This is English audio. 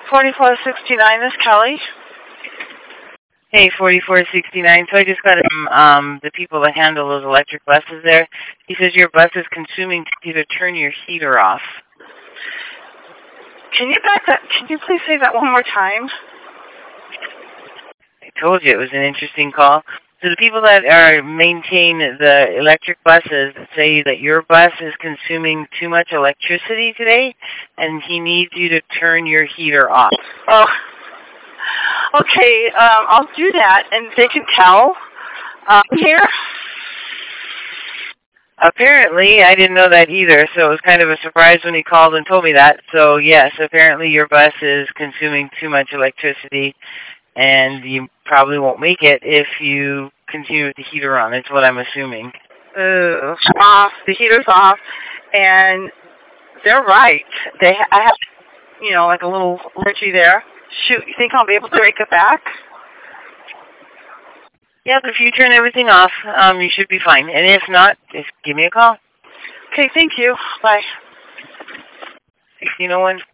4469, this is Kelly. Hey, 4469. So I just got the people that handle those electric buses there. He says your bus is consuming you to turn your heater off. Can you please say that one more time? I told you it was an interesting call. So the people that maintain the electric buses say that your bus is consuming too much electricity today, and he needs you to turn your heater off. Oh, okay. I'll do that, and they can tell here. Apparently, I didn't know that either, so it was kind of a surprise when he called and told me that. So yes, apparently your bus is consuming too much electricity, and you probably won't make it if you continue with the heater on. It's what I'm assuming. Off. The heater's off, and they're right. I have, like a little energy there. Shoot, you think I'll be able to break it back? Yeah, if you turn everything off, you should be fine. And if not, just give me a call. Okay, thank you. Bye. 1601.